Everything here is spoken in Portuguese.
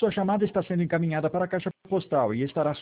Sua chamada está sendo encaminhada para a caixa postal e estará